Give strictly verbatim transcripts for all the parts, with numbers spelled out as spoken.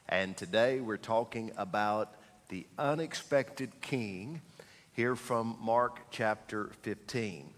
And today we're talking about the unexpected king here from Mark chapter fifteen.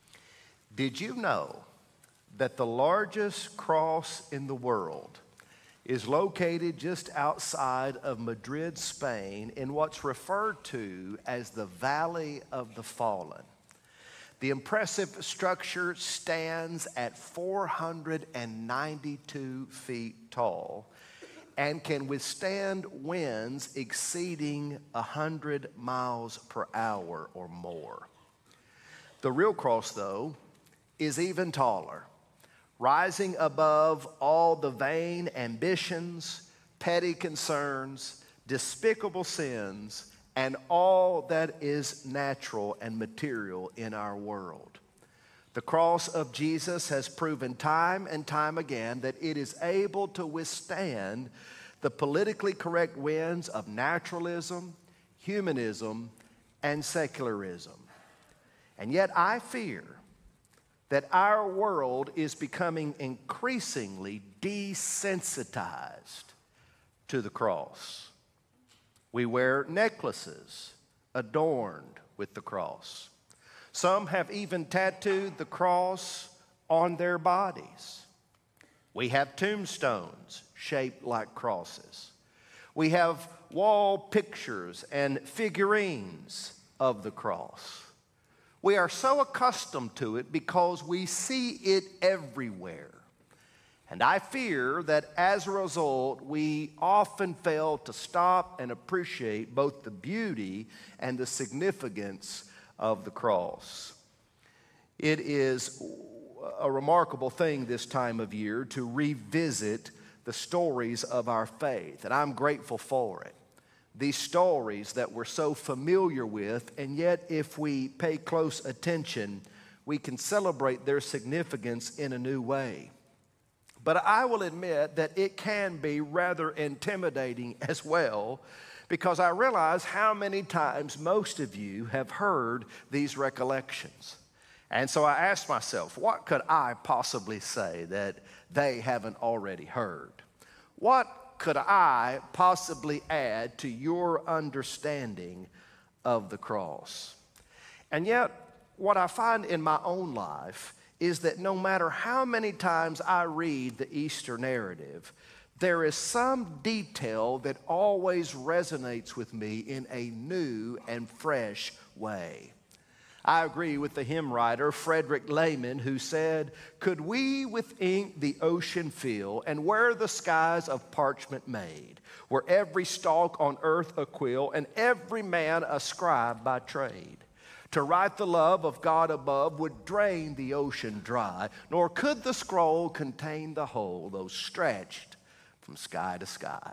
Did you know that the largest cross in the world is located just outside of Madrid, Spain, in what's referred to as the Valley of the Fallen? The impressive structure stands at four hundred ninety-two feet tall and can withstand winds exceeding one hundred miles per hour or more. The real cross, though, is even taller, rising above all the vain ambitions, petty concerns, despicable sins, and all that is natural and material in our world. The cross of Jesus has proven time and time again that it is able to withstand the politically correct winds of naturalism, humanism, and secularism. And yet I fear that our world is becoming increasingly desensitized to the cross. We wear necklaces adorned with the cross. Some have even tattooed the cross on their bodies. We have tombstones shaped like crosses. We have wall pictures and figurines of the cross. We are so accustomed to it because we see it everywhere. And I fear that as a result, we often fail to stop and appreciate both the beauty and the significance of the cross. It is a remarkable thing this time of year to revisit the stories of our faith, and I'm grateful for it. These stories that we're so familiar with, and yet if we pay close attention, we can celebrate their significance in a new way. But I will admit that it can be rather intimidating as well, because I realize how many times most of you have heard these recollections. And so I asked myself, what could I possibly say that they haven't already heard? What could I possibly add to your understanding of the cross? And yet, what I find in my own life is that no matter how many times I read the Easter narrative, there is some detail that always resonates with me in a new and fresh way. I agree with the hymn writer Frederick Lehman, who said, "Could we with ink the ocean fill, and where the skies of parchment made, were every stalk on earth a quill, and every man a scribe by trade, to write the love of God above would drain the ocean dry, nor could the scroll contain the whole, though stretched from sky to sky."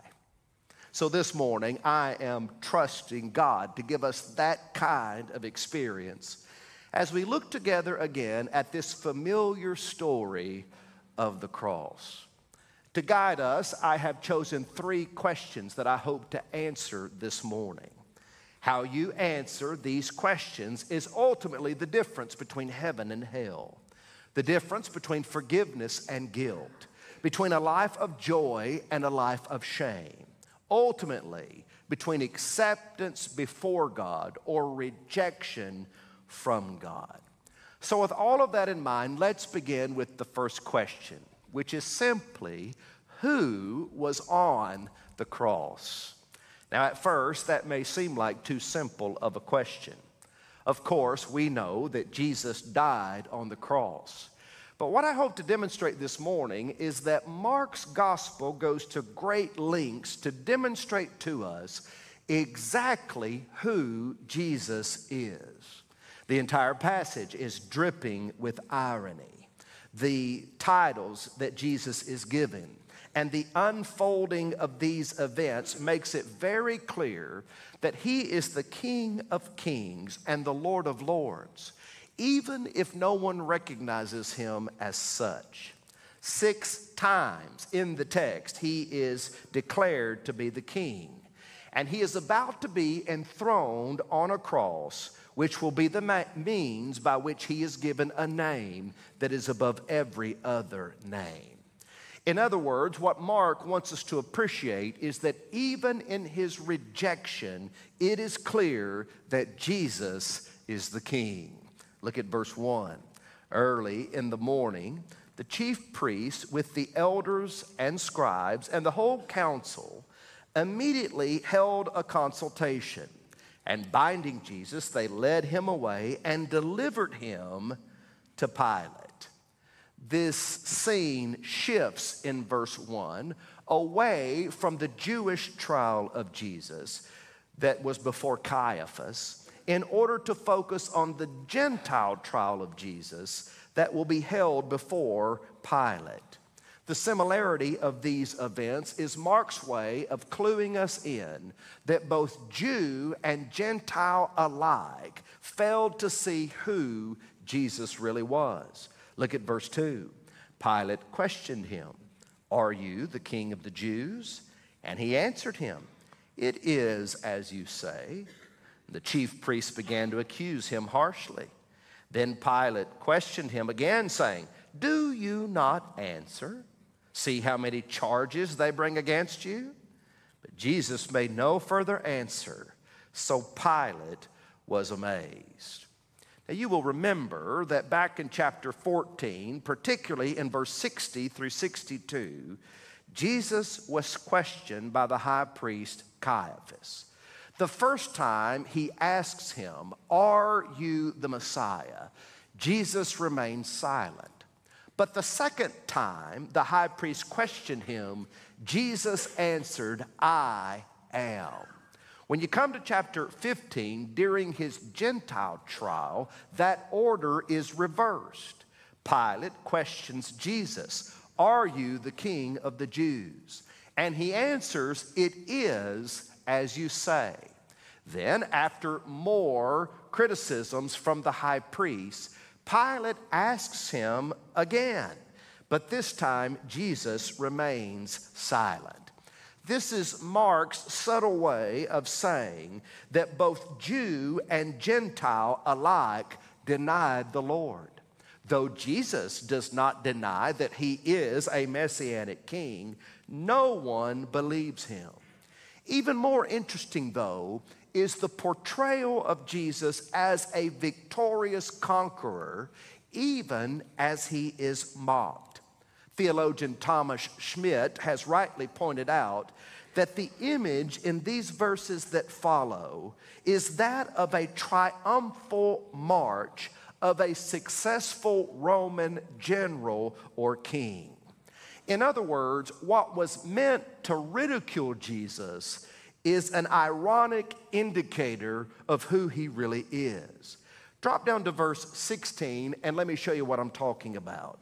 So this morning, I am trusting God to give us that kind of experience as we look together again at this familiar story of the cross. To guide us, I have chosen three questions that I hope to answer this morning. How you answer these questions is ultimately the difference between heaven and hell, the difference between forgiveness and guilt, between a life of joy and a life of shame, ultimately between acceptance before God or rejection from God. So with all of that in mind, let's begin with the first question, which is simply, who was on the cross? Now, at first, that may seem like too simple of a question. Of course, we know that Jesus died on the cross. But what I hope to demonstrate this morning is that Mark's gospel goes to great lengths to demonstrate to us exactly who Jesus is. The entire passage is dripping with irony. The titles that Jesus is given and the unfolding of these events makes it very clear that he is the King of Kings and the Lord of Lords, even if no one recognizes him as such. Six times in the text, he is declared to be the king, and he is about to be enthroned on a cross, which will be the means by which he is given a name that is above every other name. In other words, what Mark wants us to appreciate is that even in his rejection, it is clear that Jesus is the king. Look at verse one. Early in the morning, the chief priests with the elders and scribes and the whole council immediately held a consultation. And binding Jesus, they led him away and delivered him to Pilate. This scene shifts in verse one away from the Jewish trial of Jesus that was before Caiaphas in order to focus on the Gentile trial of Jesus that will be held before Pilate. The similarity of these events is Mark's way of cluing us in that both Jew and Gentile alike failed to see who Jesus really was. Look at verse two. Pilate questioned him, "Are you the king of the Jews?" And he answered him, "It is as you say." The chief priests began to accuse him harshly. Then Pilate questioned him again, saying, "Do you not answer? See how many charges they bring against you?" But Jesus made no further answer, so Pilate was amazed. Now you will remember that back in chapter fourteen, particularly in verse sixty through sixty-two, Jesus was questioned by the high priest Caiaphas. The first time he asks him, "Are you the Messiah?" Jesus remains silent. But the second time the high priest questioned him, Jesus answered, "I am." When you come to chapter fifteen, during his Gentile trial, that order is reversed. Pilate questions Jesus, "Are you the king of the Jews?" And he answers, "It is as you say." Then, after more criticisms from the high priest, Pilate asks him again, but this time Jesus remains silent. This is Mark's subtle way of saying that both Jew and Gentile alike denied the Lord. Though Jesus does not deny that he is a messianic king, no one believes him. Even more interesting, though, is the portrayal of Jesus as a victorious conqueror, even as he is mocked. Theologian Thomas Schmidt has rightly pointed out that the image in these verses that follow is that of a triumphal march of a successful Roman general or king. In other words, what was meant to ridicule Jesus is an ironic indicator of who he really is. Drop down to verse sixteen and let me show you what I'm talking about.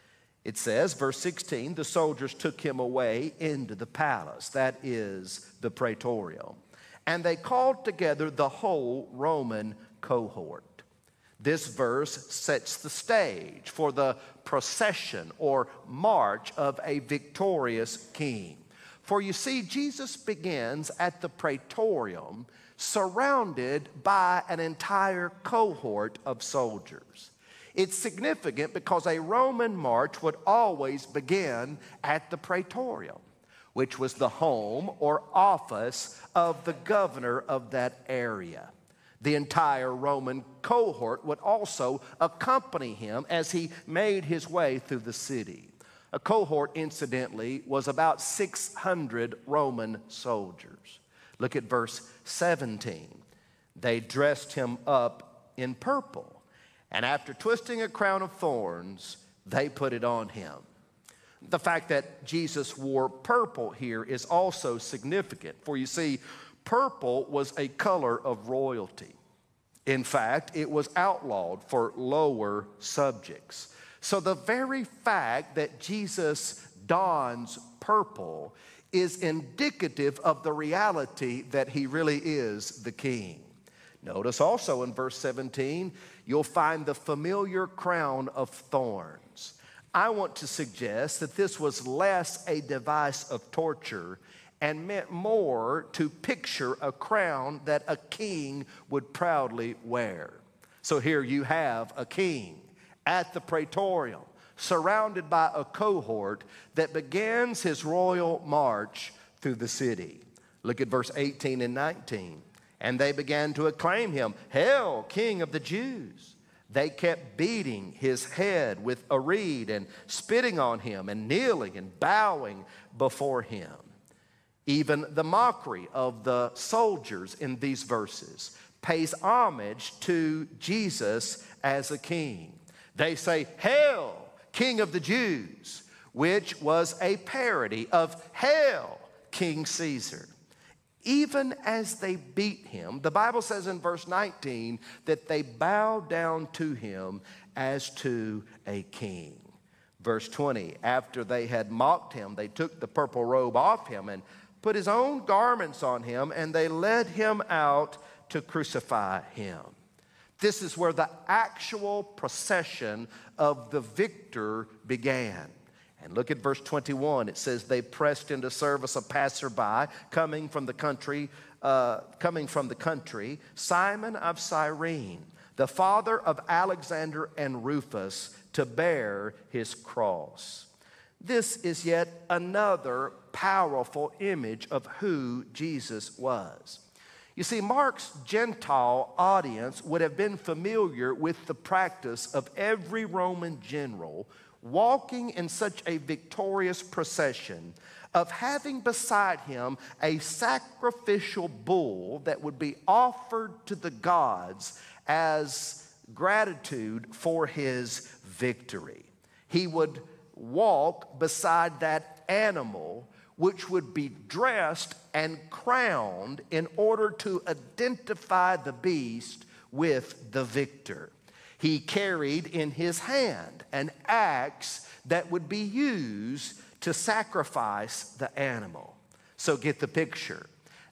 It says, verse sixteen, the soldiers took him away into the palace, that is the praetorium, and they called together the whole Roman cohort. This verse sets the stage for the procession or march of a victorious king. For you see, Jesus begins at the praetorium surrounded by an entire cohort of soldiers. It's significant because a Roman march would always begin at the praetorium, which was the home or office of the governor of that area. The entire Roman cohort would also accompany him as he made his way through the city. A cohort, incidentally, was about six hundred Roman soldiers. Look at verse seventeen. They dressed him up in purple, and after twisting a crown of thorns, they put it on him. The fact that Jesus wore purple here is also significant, for you see, purple was a color of royalty. In fact, it was outlawed for lower subjects. So the very fact that Jesus dons purple is indicative of the reality that he really is the king. Notice also in verse seventeen, you'll find the familiar crown of thorns. I want to suggest that this was less a device of torture and meant more to picture a crown that a king would proudly wear. So here you have a king at the praetorium, surrounded by a cohort that begins his royal march through the city. Look at verse eighteen and nineteen. And they began to acclaim him, "Hail, King of the Jews!" They kept beating his head with a reed and spitting on him and kneeling and bowing before him. Even the mockery of the soldiers in these verses pays homage to Jesus as a king. They say, "Hail, King of the Jews," which was a parody of "Hail, King Caesar." Even as they beat him, the Bible says in verse nineteen that they bowed down to him as to a king. Verse twenty, after they had mocked him, they took the purple robe off him and put his own garments on him, and they led him out to crucify him. This is where the actual procession of the victor began. And look at verse twenty-one. It says, they pressed into service a passerby coming from the country, uh, coming from the country, Simon of Cyrene, the father of Alexander and Rufus, to bear his cross. This is yet another powerful image of who Jesus was. You see, Mark's Gentile audience would have been familiar with the practice of every Roman general walking in such a victorious procession of having beside him a sacrificial bull that would be offered to the gods as gratitude for his victory. He would walk beside that animal, which would be dressed and crowned in order to identify the beast with the victor. He carried in his hand an axe that would be used to sacrifice the animal. So get the picture.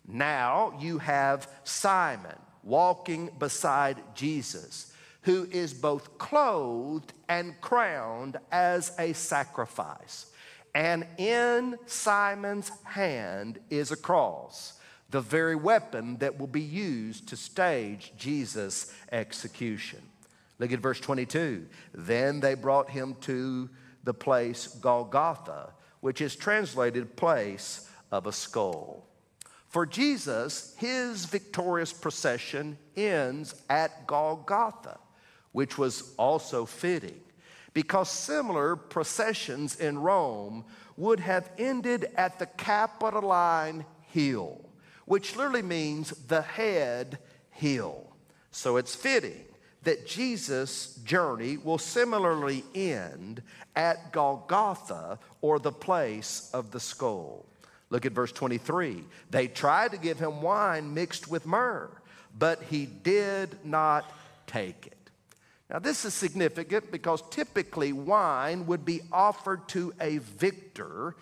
Now you have Simon walking beside Jesus, who is both clothed and crowned as a sacrifice. And in Simon's hand is a cross, the very weapon that will be used to stage Jesus' execution. Look at verse twenty-two. Then they brought him to the place Golgotha, which is translated place of a skull. For Jesus, his victorious procession ends at Golgotha, which was also fitting, because similar processions in Rome would have ended at the Capitoline Hill, which literally means the head hill. So it's fitting that Jesus' journey will similarly end at Golgotha, or the place of the skull. Look at verse twenty-three. They tried to give him wine mixed with myrrh, but he did not take it. Now, this is significant because typically wine would be offered to a victor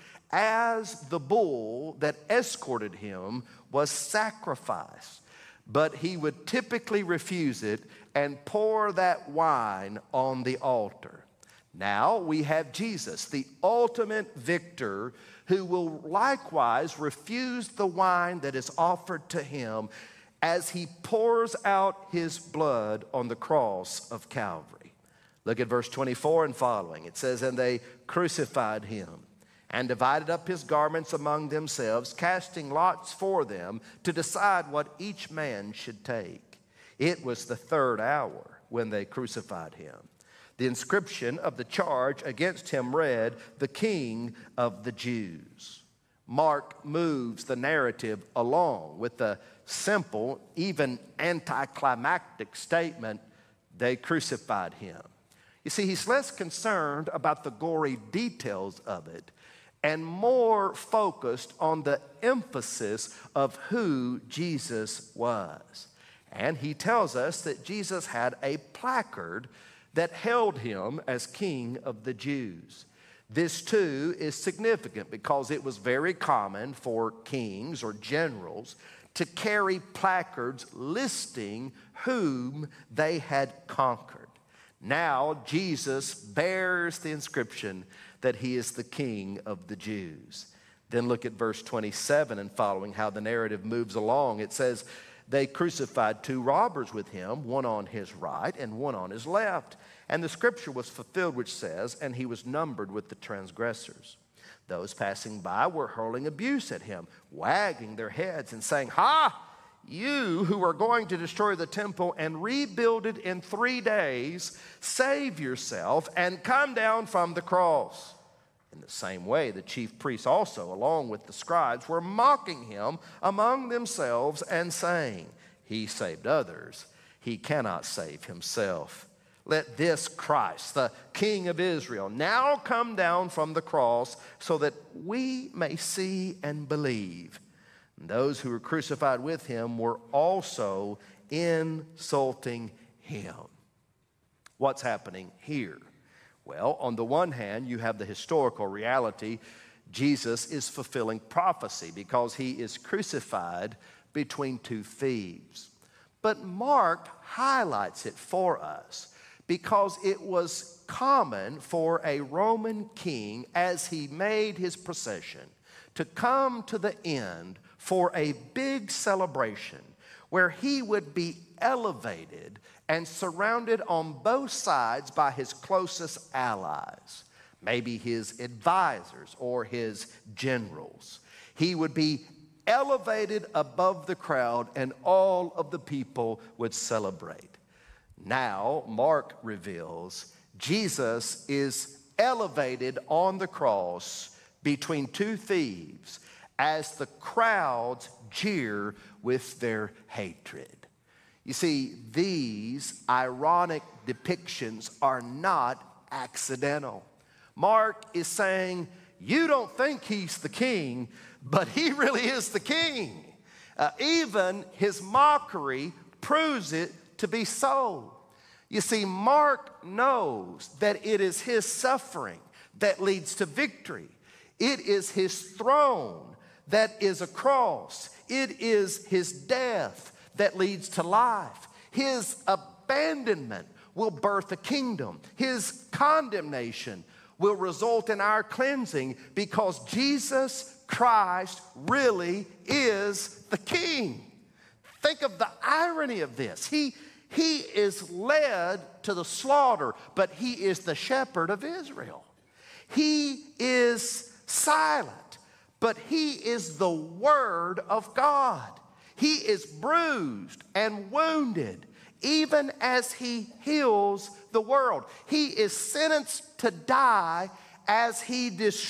as the bull that escorted him was sacrificed. But he would typically refuse it and pour that wine on the altar. Now we have Jesus, the ultimate victor, who will likewise refuse the wine that is offered to him as he pours out his blood on the cross of Calvary. Look at verse twenty-four and following. It says, and they crucified him and divided up his garments among themselves, casting lots for them to decide what each man should take. It was the third hour when they crucified him. The inscription of the charge against him read, the King of the Jews. Mark moves the narrative along with the simple, even anticlimactic statement, they crucified him. You see, he's less concerned about the gory details of it and more focused on the emphasis of who Jesus was. And he tells us that Jesus had a placard that held him as King of the Jews. This too is significant because it was very common for kings or generals to carry placards listing whom they had conquered. Now Jesus bears the inscription that he is the King of the Jews. Then look at verse twenty-seven and following, how the narrative moves along. It says, They crucified two robbers with him, one on his right and one on his left. And the scripture was fulfilled which says, and he was numbered with the transgressors. Those passing by were hurling abuse at him, wagging their heads and saying, "Ha! You who are going to destroy the temple and rebuild it in three days, save yourself and come down from the cross." In the same way, the chief priests also, along with the scribes, were mocking him among themselves and saying, "He saved others. He cannot save himself. Let this Christ, the King of Israel, now come down from the cross so that we may see and believe." And those who were crucified with him were also insulting him. What's happening here? Well, on the one hand, you have the historical reality. Jesus is fulfilling prophecy because he is crucified between two thieves. But Mark highlights it for us because it was common for a Roman king, as he made his procession, to come to the end for a big celebration where he would be elevated and surrounded on both sides by his closest allies, maybe his advisors or his generals. He would be elevated above the crowd and all of the people would celebrate. Now, Mark reveals Jesus is elevated on the cross between two thieves as the crowds jeer with their hatred. You see, these ironic depictions are not accidental. Mark is saying, you don't think he's the king, but he really is the king. Uh, even his mockery proves it to be so. You see, Mark knows that it is his suffering that leads to victory. It is his throne that is a cross. It is his death that leads to life. His abandonment will birth a kingdom. His condemnation will result in our cleansing because Jesus Christ really is the king. Think of the irony of this. He, he is led to the slaughter, but he is the shepherd of Israel. He is silent, but he is the Word of God. He is bruised and wounded, even as he heals the world. He is sentenced to die as he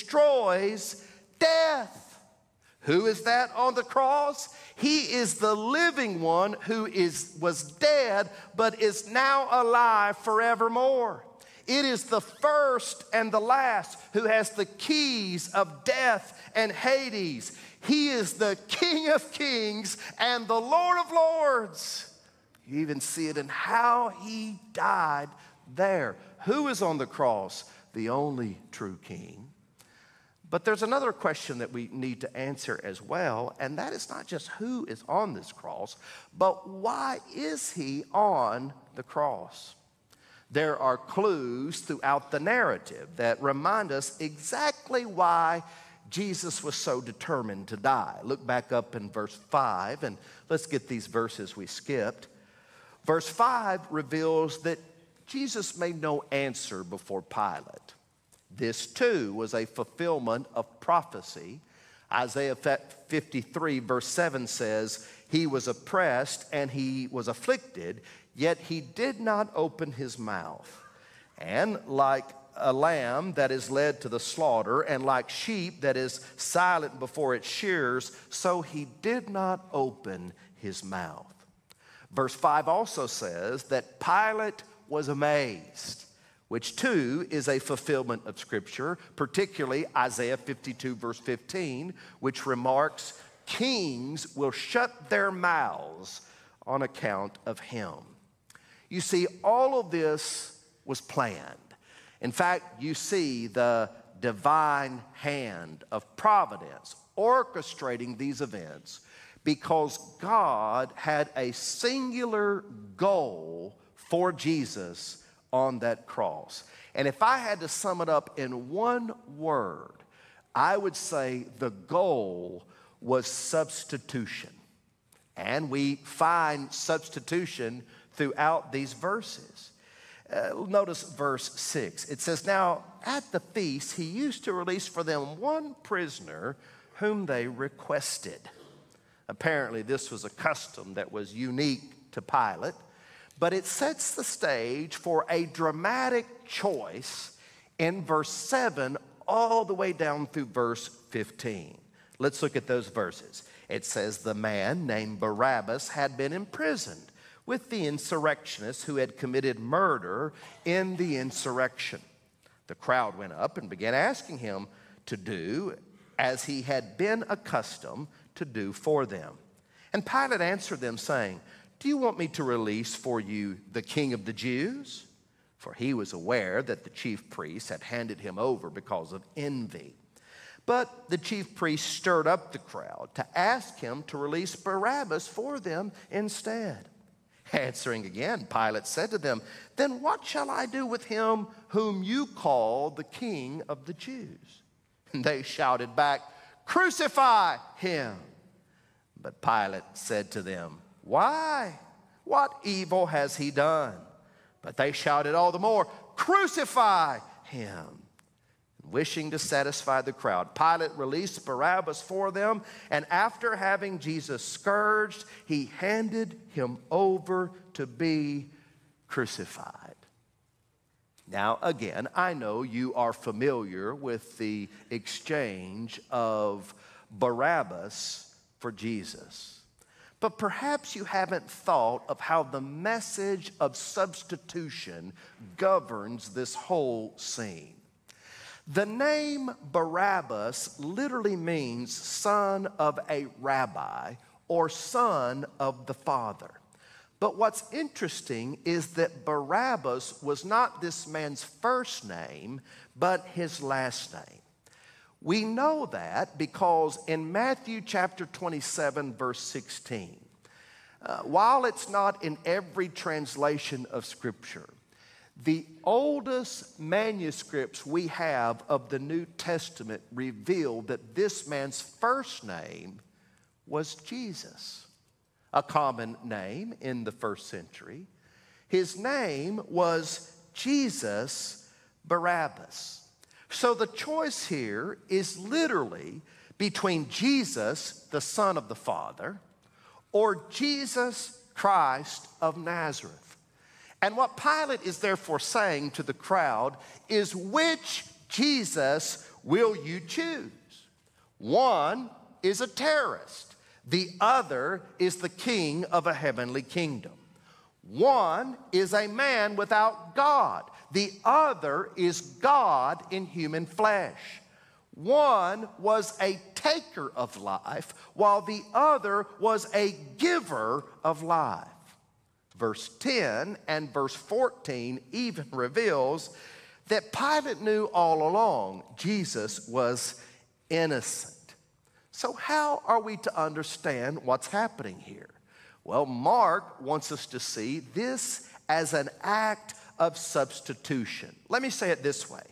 destroys death. Who is that on the cross? He is the living one who is, was dead, but is now alive forevermore. It is the first and the last who has the keys of death and Hades. He is the King of Kings and the Lord of Lords. You even see it in how he died there. Who is on the cross? The only true King. But there's another question that we need to answer as well, and that is not just who is on this cross, but why is he on the cross? There are clues throughout the narrative that remind us exactly why Jesus was so determined to die. Look back up in verse five, and let's get these verses we skipped. Verse five reveals that Jesus made no answer before Pilate. This too was a fulfillment of prophecy. Isaiah fifty-three verse seven says, "He was oppressed and he was afflicted, yet he did not open his mouth. And like a lamb that is led to the slaughter, and like sheep that is silent before its shearers, so he did not open his mouth." Verse five also says that Pilate was amazed, which too is a fulfillment of Scripture, particularly Isaiah fifty-two verse fifteen, which remarks, "Kings will shut their mouths on account of him." You see, all of this was planned. In fact, you see the divine hand of providence orchestrating these events because God had a singular goal for Jesus on that cross. And if I had to sum it up in one word, I would say the goal was substitution. And we find substitution throughout these verses. Uh, notice verse six. It says, now at the feast he used to release for them one prisoner whom they requested. Apparently this was a custom that was unique to Pilate, but it sets the stage for a dramatic choice in verse seven all the way down through verse fifteen. Let's look at those verses. It says, the man named Barabbas had been imprisoned with the insurrectionists who had committed murder in the insurrection. The crowd went up and began asking him to do as he had been accustomed to do for them. And Pilate answered them, saying, do you want me to release for you the king of the Jews? For he was aware that the chief priests had handed him over because of envy. But the chief priests stirred up the crowd to ask him to release Barabbas for them instead. Answering again, Pilate said to them, then what shall I do with him whom you call the king of the Jews? And they shouted back, crucify him. But Pilate said to them, why? What evil has he done? But they shouted all the more, crucify him. Wishing to satisfy the crowd, Pilate released Barabbas for them, and after having Jesus scourged, he handed him over to be crucified. Now, again, I know you are familiar with the exchange of Barabbas for Jesus. But perhaps you haven't thought of how the message of substitution governs this whole scene. The name Barabbas literally means son of a rabbi or son of the father. But what's interesting is that Barabbas was not this man's first name, but his last name. We know that because in Matthew chapter twenty-seven, verse sixteen, uh, while it's not in every translation of Scripture, the oldest manuscripts we have of the New Testament reveal that this man's first name was Jesus, a common name in the first century. His name was Jesus Barabbas. So the choice here is literally between Jesus, the Son of the Father, or Jesus Christ of Nazareth. And what Pilate is therefore saying to the crowd is, which Jesus will you choose? One is a terrorist. The other is the king of a heavenly kingdom. One is a man without God. The other is God in human flesh. One was a taker of life, while the other was a giver of life. Verse ten and verse fourteen even reveals that Pilate knew all along Jesus was innocent. So how are we to understand what's happening here? Well, Mark wants us to see this as an act of substitution. Let me say it this way.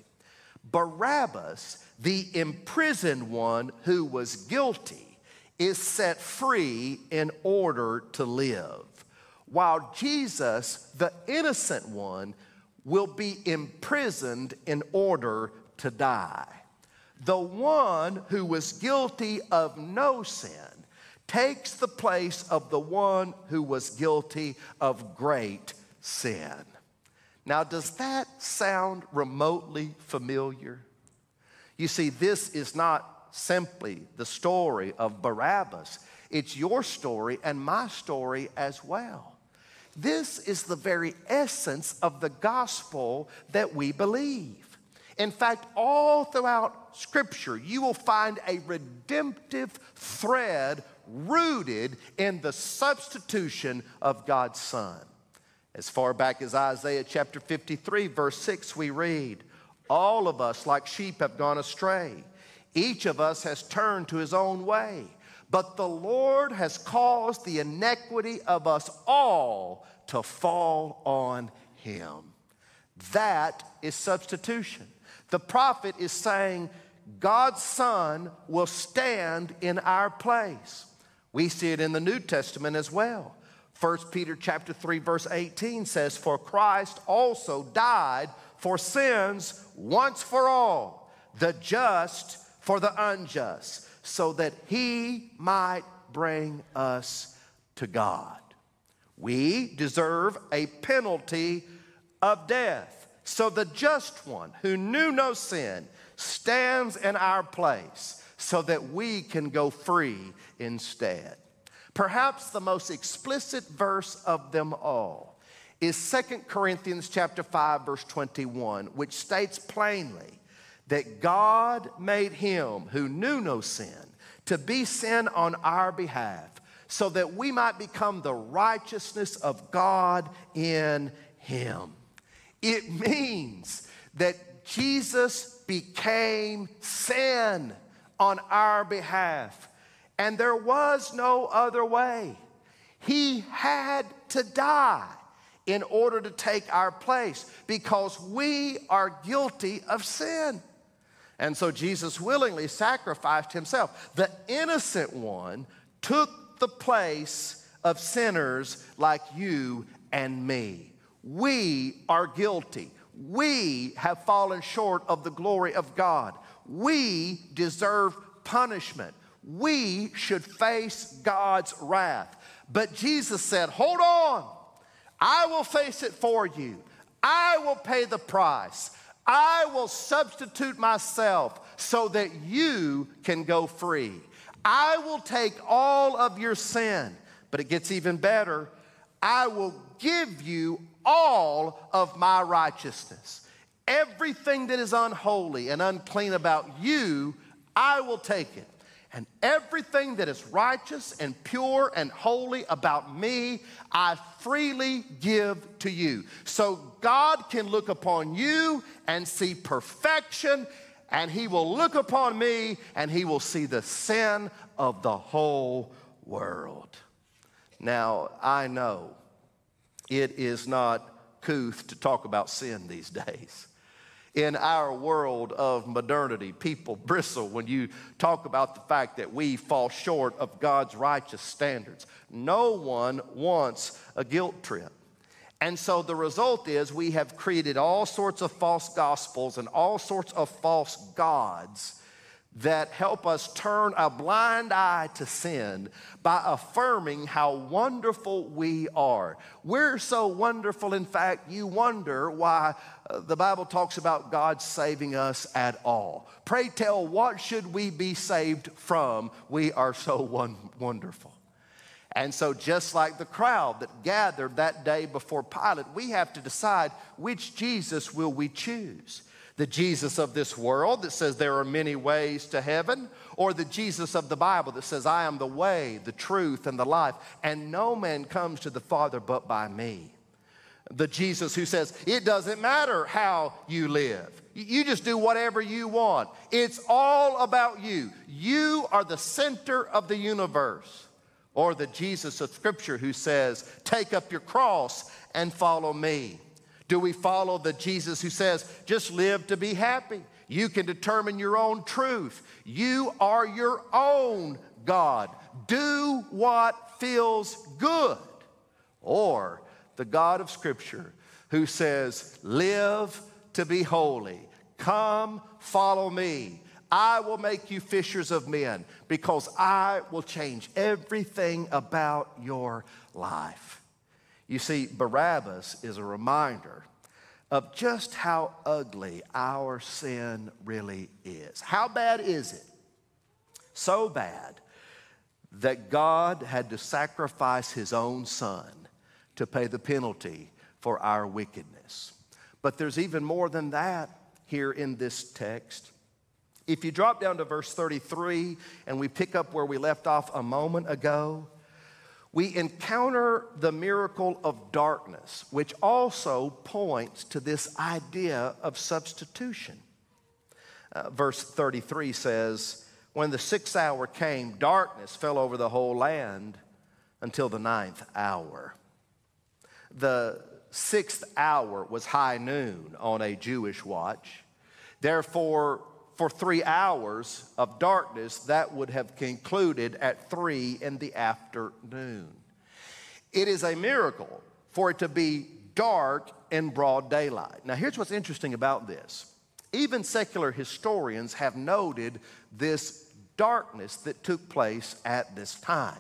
Barabbas, the imprisoned one who was guilty, is set free in order to live, while Jesus, the innocent one, will be imprisoned in order to die. The one who was guilty of no sin takes the place of the one who was guilty of great sin. Now, does that sound remotely familiar? You see, this is not simply the story of Barabbas. It's your story and my story as well. This is the very essence of the gospel that we believe. In fact, all throughout Scripture, you will find a redemptive thread rooted in the substitution of God's Son. As far back as Isaiah chapter fifty-three, verse six, we read, all of us like sheep have gone astray. Each of us has turned to his own way. But the Lord has caused the iniquity of us all to fall on him. That is substitution. The prophet is saying God's Son will stand in our place. We see it in the New Testament as well. First Peter chapter three, verse eighteen says, "For Christ also died for sins once for all, the just for the unjust, so that he might bring us to God." We deserve a penalty of death. So the just one who knew no sin stands in our place so that we can go free instead. Perhaps the most explicit verse of them all is Second Corinthians chapter five, verse twenty-one, which states plainly that God made him who knew no sin to be sin on our behalf, so that we might become the righteousness of God in him. It means that Jesus became sin on our behalf, and there was no other way. He had to die in order to take our place because we are guilty of sin. And so Jesus willingly sacrificed himself. The innocent one took the place of sinners like you and me. We are guilty. We have fallen short of the glory of God. We deserve punishment. We should face God's wrath. But Jesus said, "Hold on. I will face it for you. I will pay the price. I will substitute myself so that you can go free. I will take all of your sin." But it gets even better. "I will give you all of my righteousness." Everything that is unholy and unclean about you, I will take it. And everything that is righteous and pure and holy about me, I freely give to you. So God can look upon you and see perfection, and he will look upon me and he will see the sin of the whole world. Now, I know it is not couth to talk about sin these days. In our world of modernity, people bristle when you talk about the fact that we fall short of God's righteous standards. No one wants a guilt trip. And so the result is we have created all sorts of false gospels and all sorts of false gods that help us turn a blind eye to sin by affirming how wonderful we are. We're so wonderful, in fact, you wonder why uh, the Bible talks about God saving us at all. Pray tell, what should we be saved from? We are so one wonderful. And so just like the crowd that gathered that day before Pilate, we have to decide which Jesus will we choose. The Jesus of this world that says there are many ways to heaven, or the Jesus of the Bible that says I am the way, the truth, and the life, and no man comes to the Father but by me. The Jesus who says it doesn't matter how you live. You just do whatever you want. It's all about you. You are the center of the universe. Or the Jesus of Scripture who says, take up your cross and follow me. Do we follow the Jesus who says, just live to be happy? You can determine your own truth. You are your own God. Do what feels good. Or the God of Scripture who says, live to be holy. Come, follow me. I will make you fishers of men because I will change everything about your life. You see, Barabbas is a reminder of just how ugly our sin really is. How bad is it? So bad that God had to sacrifice his own son to pay the penalty for our wickedness. But there's even more than that here in this text. If you drop down to verse thirty-three and we pick up where we left off a moment ago, we encounter the miracle of darkness, which also points to this idea of substitution. Uh, verse thirty-three says, when the sixth hour came, darkness fell over the whole land until the ninth hour. The sixth hour was high noon on a Jewish watch. Therefore, for three hours of darkness, that would have concluded at three in the afternoon. It is a miracle for it to be dark in broad daylight. Now, here's what's interesting about this. Even secular historians have noted this darkness that took place at this time.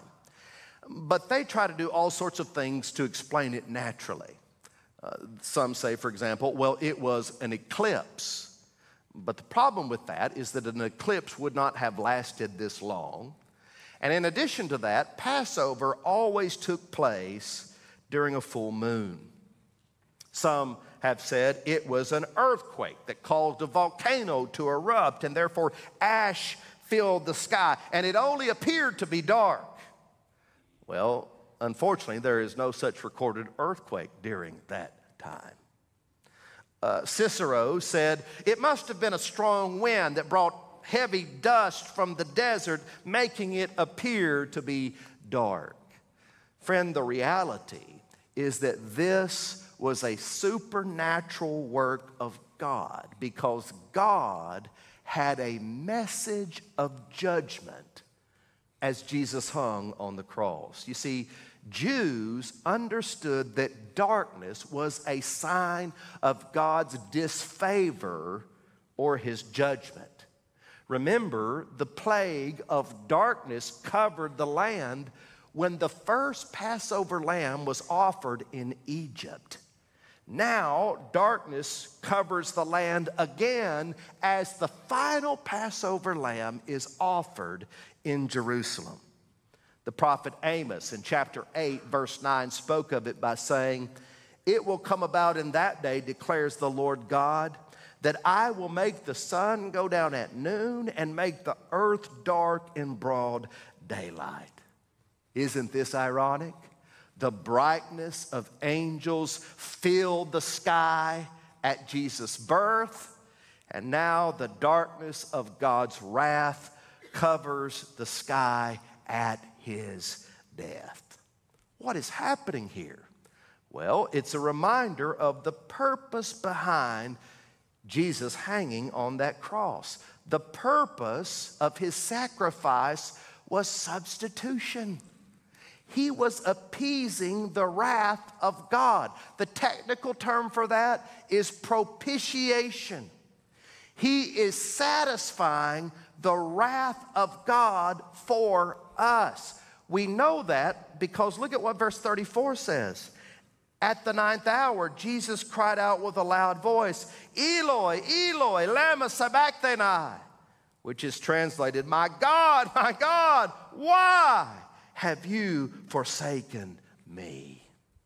But they try to do all sorts of things to explain it naturally. Uh, some say, for example, well, it was an eclipse. But the problem with that is that an eclipse would not have lasted this long. And in addition to that, Passover always took place during a full moon. Some have said it was an earthquake that caused a volcano to erupt, and therefore ash filled the sky, and it only appeared to be dark. Well, unfortunately, there is no such recorded earthquake during that time. Uh, Cicero said, it must have been a strong wind that brought heavy dust from the desert, making it appear to be dark. Friend, the reality is that this was a supernatural work of God, because God had a message of judgment as Jesus hung on the cross. You see, Jews understood that darkness was a sign of God's disfavor or his judgment. Remember, the plague of darkness covered the land when the first Passover lamb was offered in Egypt. Now, darkness covers the land again as the final Passover lamb is offered in Jerusalem. The prophet Amos in chapter eight, verse nine, spoke of it by saying, it will come about in that day, declares the Lord God, that I will make the sun go down at noon and make the earth dark in broad daylight. Isn't this ironic? The brightness of angels filled the sky at Jesus' birth, and now the darkness of God's wrath covers the sky at his death. What is happening here? Well, it's a reminder of the purpose behind Jesus hanging on that cross. The purpose of his sacrifice was substitution. He was appeasing the wrath of God. The technical term for that is propitiation. He is satisfying the wrath of God for us. We know that because look at what verse thirty-four says. At the ninth hour, Jesus cried out with a loud voice, Eloi, Eloi, lama sabachthani, which is translated, my God, my God, why have you forsaken me?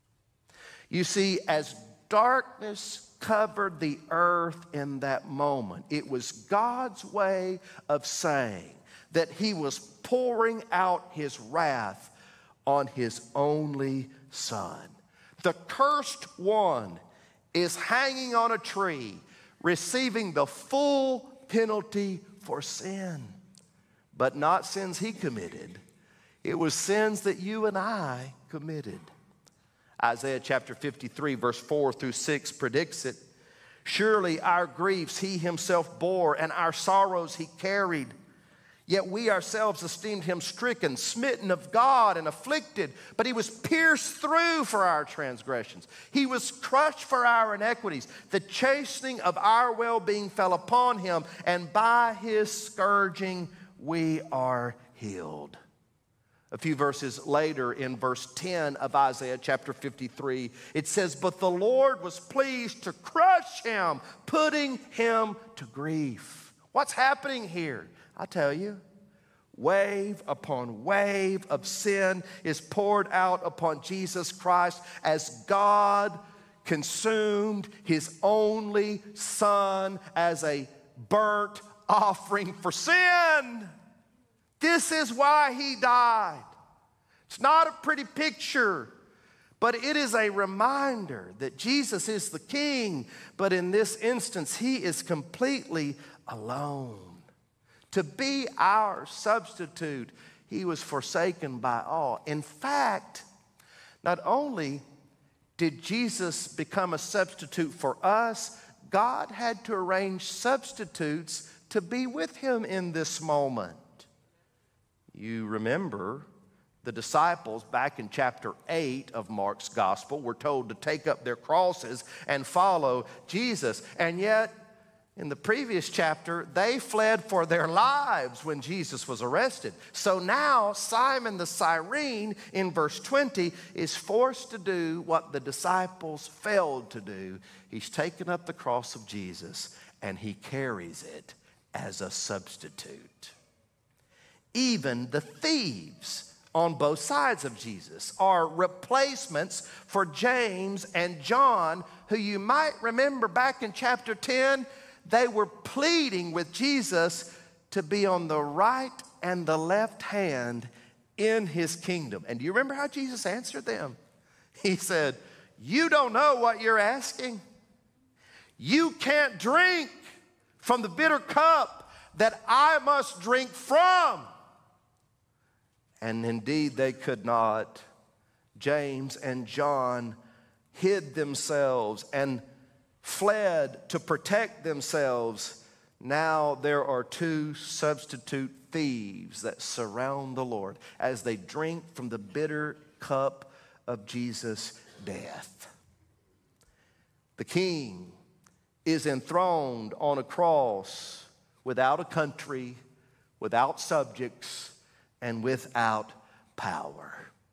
You see, as darkness covered the earth in that moment, it was God's way of saying that he was pouring out his wrath on his only son. The cursed one is hanging on a tree, receiving the full penalty for sin, but not sins he committed. It was sins that you and I committed. Isaiah chapter fifty-three, verse four through six predicts it. Surely our griefs he himself bore, and our sorrows he carried. Yet we ourselves esteemed him stricken, smitten of God, and afflicted. But he was pierced through for our transgressions. He was crushed for our iniquities. The chastening of our well-being fell upon him, and by his scourging we are healed. A few verses later, in verse ten of Isaiah chapter fifty-three, it says, but the Lord was pleased to crush him, putting him to grief. What's happening here? I tell you, wave upon wave of sin is poured out upon Jesus Christ as God consumed his only son as a burnt offering for sin. This is why he died. It's not a pretty picture, but it is a reminder that Jesus is the King, but in this instance, he is completely alone. To be our substitute, he was forsaken by all. In fact, not only did Jesus become a substitute for us, God had to arrange substitutes to be with him in this moment. You remember the disciples back in chapter eight of Mark's gospel were told to take up their crosses and follow Jesus. And yet, in the previous chapter, they fled for their lives when Jesus was arrested. So now Simon the Cyrene in verse twenty is forced to do what the disciples failed to do. He's taken up the cross of Jesus and he carries it as a substitute. Even the thieves on both sides of Jesus are replacements for James and John, who you might remember back in chapter ten, they were pleading with Jesus to be on the right and the left hand in his kingdom. And do you remember how Jesus answered them? He said, "You don't know what you're asking. You can't drink from the bitter cup that I must drink from." And indeed they could not. James and John hid themselves and fled to protect themselves. Now there are two substitute thieves that surround the Lord as they drink from the bitter cup of Jesus' death. The king is enthroned on a cross without a country, without subjects, and without power.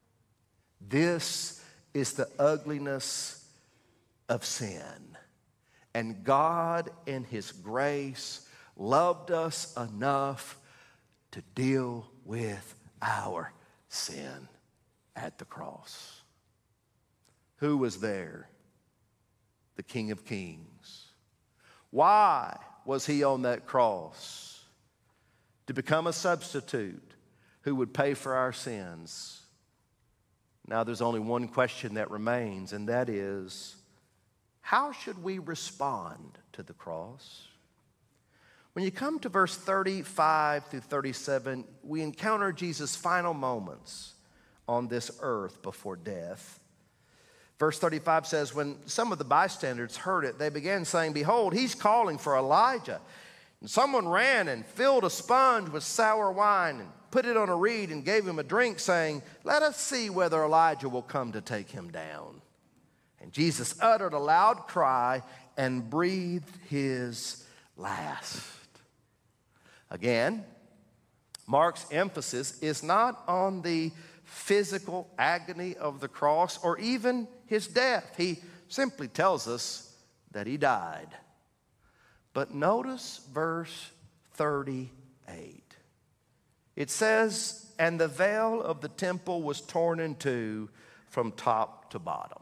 This is the ugliness of sin. And God, in his grace, loved us enough to deal with our sin at the cross. Who was there? The King of Kings. Why was he on that cross? To become a substitute who would pay for our sins. Now there's only one question that remains, and that is, how should we respond to the cross? When you come to verse thirty-five through thirty-seven, we encounter Jesus' final moments on this earth before death. Verse thirty-five says, when some of the bystanders heard it, they began saying, "Behold, he's calling for Elijah." And someone ran and filled a sponge with sour wine and put it on a reed and gave him a drink, saying, "Let us see whether Elijah will come to take him down." And Jesus uttered a loud cry and breathed his last. Again, Mark's emphasis is not on the physical agony of the cross or even his death. He simply tells us that he died. But notice verse thirty-eight. It says, "And the veil of the temple was torn in two from top to bottom."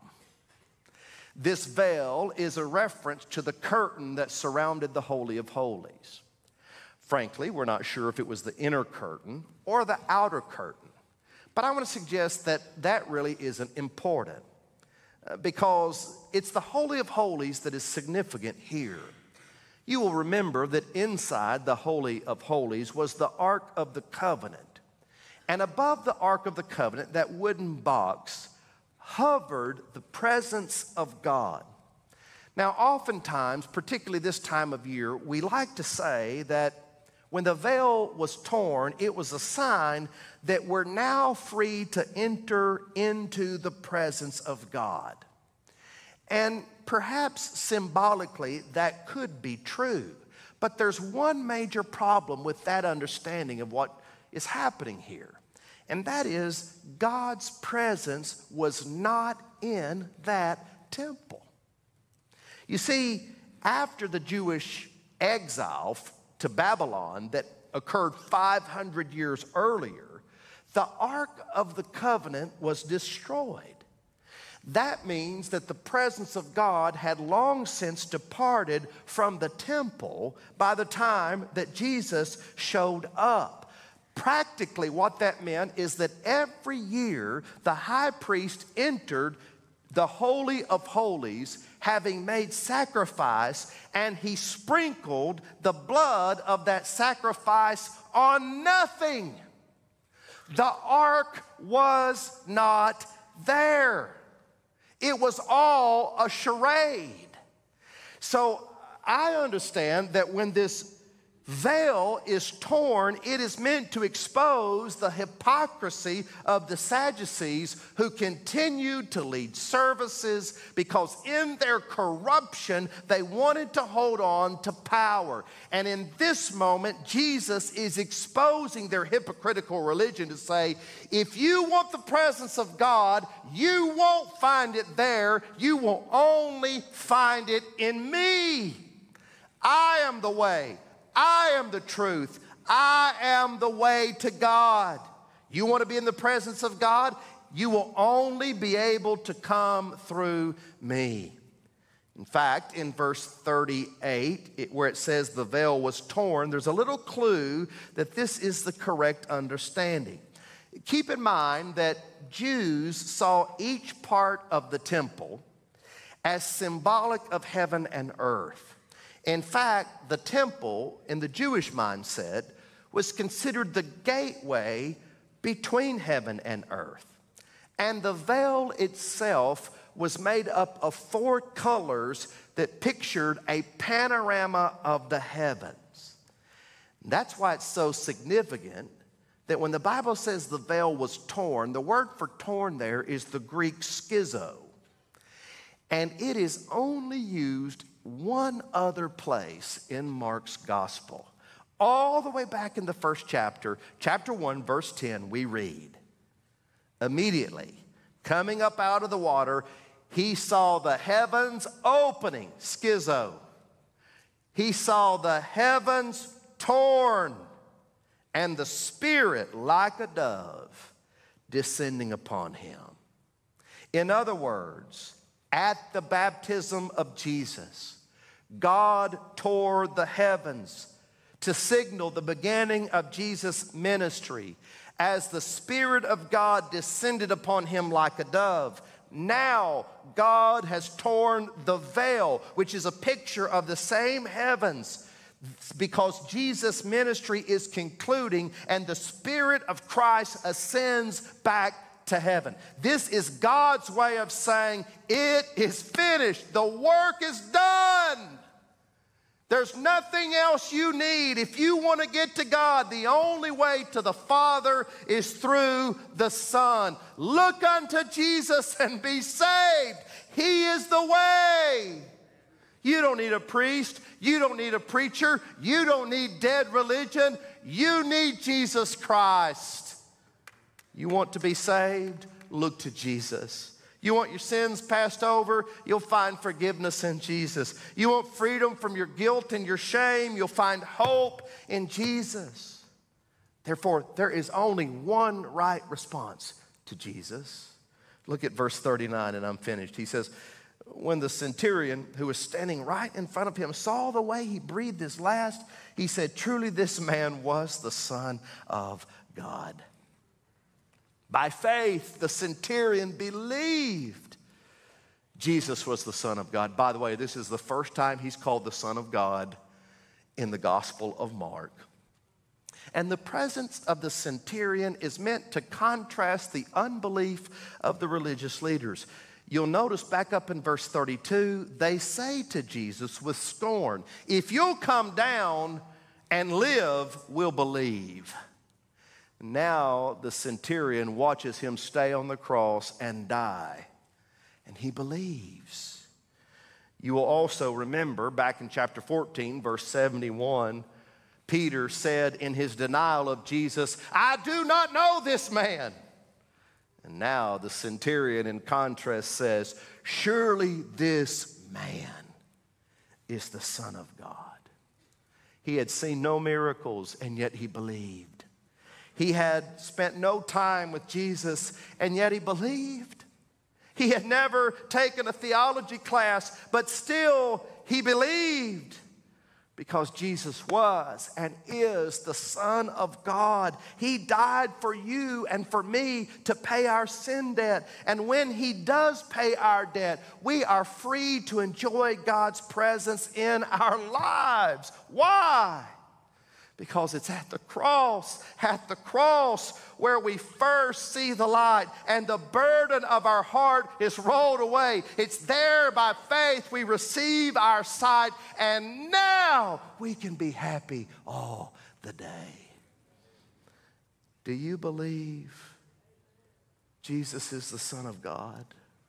This veil is a reference to the curtain that surrounded the Holy of Holies. Frankly, we're not sure if it was the inner curtain or the outer curtain. But I want to suggest that that really isn't important uh, because it's the Holy of Holies that is significant here. You will remember that inside the Holy of Holies was the Ark of the Covenant. And above the Ark of the Covenant, that wooden box, hovered the presence of God. Now, oftentimes, particularly this time of year, we like to say that when the veil was torn, it was a sign that we're now free to enter into the presence of God. And perhaps symbolically, that could be true. But there's one major problem with that understanding of what is happening here. And that is, God's presence was not in that temple. You see, after the Jewish exile to Babylon that occurred five hundred years earlier, the Ark of the Covenant was destroyed. That means that the presence of God had long since departed from the temple by the time that Jesus showed up. Practically, what that meant is that every year the high priest entered the Holy of Holies having made sacrifice, and he sprinkled the blood of that sacrifice on nothing. The ark was not there. It was all a charade. So I understand that when this veil is torn, it is meant to expose the hypocrisy of the Sadducees who continued to lead services because in their corruption they wanted to hold on to power. And in this moment, Jesus is exposing their hypocritical religion to say, if you want the presence of God, you won't find it there. You will only find it in me. I am the way. I am the truth. I am the way to God. You want to be in the presence of God? You will only be able to come through me. In fact, in verse thirty-eight, it, where it says the veil was torn, there's a little clue that this is the correct understanding. Keep in mind that Jews saw each part of the temple as symbolic of heaven and earth. In fact, the temple, in the Jewish mindset, was considered the gateway between heaven and earth. And the veil itself was made up of four colors that pictured a panorama of the heavens. That's why it's so significant that when the Bible says the veil was torn, the word for torn there is the Greek schizo. And it is only used one other place in Mark's gospel. All the way back in the first chapter, chapter one, verse ten, we read, immediately, coming up out of the water, he saw the heavens opening, schizo. He saw the heavens torn, and the Spirit like a dove descending upon him. In other words, at the baptism of Jesus, God tore the heavens to signal the beginning of Jesus' ministry. As the Spirit of God descended upon him like a dove, now God has torn the veil, which is a picture of the same heavens, because Jesus' ministry is concluding and the Spirit of Christ ascends back to heaven. This is God's way of saying, it is finished. The work is done. There's nothing else you need. If you want to get to God, the only way to the Father is through the Son. Look unto Jesus and be saved. He is the way. You don't need a priest. You don't need a preacher. You don't need dead religion. You need Jesus Christ. You want to be saved? Look to Jesus. You want your sins passed over? You'll find forgiveness in Jesus. You want freedom from your guilt and your shame? You'll find hope in Jesus. Therefore, there is only one right response to Jesus. Look at verse thirty-nine, and I'm finished. He says, when the centurion who was standing right in front of him saw the way he breathed his last, he said, truly this man was the Son of God. By faith, the centurion believed Jesus was the Son of God. By the way, this is the first time he's called the Son of God in the Gospel of Mark. And the presence of the centurion is meant to contrast the unbelief of the religious leaders. You'll notice back up in verse thirty-two, they say to Jesus with scorn, if you'll come down and live, we'll believe. Now the centurion watches him stay on the cross and die, and he believes. You will also remember back in chapter fourteen, verse seventy-one, Peter said in his denial of Jesus, I do not know this man. And now the centurion in contrast says, surely this man is the Son of God. He had seen no miracles, and yet he believed. He had spent no time with Jesus, and yet he believed. He had never taken a theology class, but still he believed because Jesus was and is the Son of God. He died for you and for me to pay our sin debt. And when he does pay our debt, we are free to enjoy God's presence in our lives. Why? Because it's at the cross, at the cross where we first see the light and the burden of our heart is rolled away. It's there by faith we receive our sight, and now we can be happy all the day. Do you believe Jesus is the Son of God?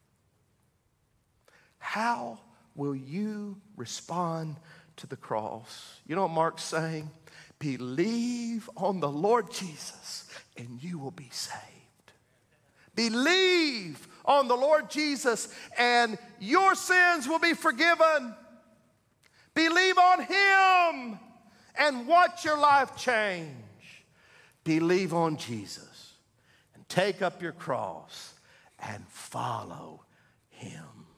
How will you respond to the cross? You know what Mark's saying? Believe on the Lord Jesus and you will be saved. Believe on the Lord Jesus and your sins will be forgiven. Believe on Him and watch your life change. Believe on Jesus and take up your cross and follow Him.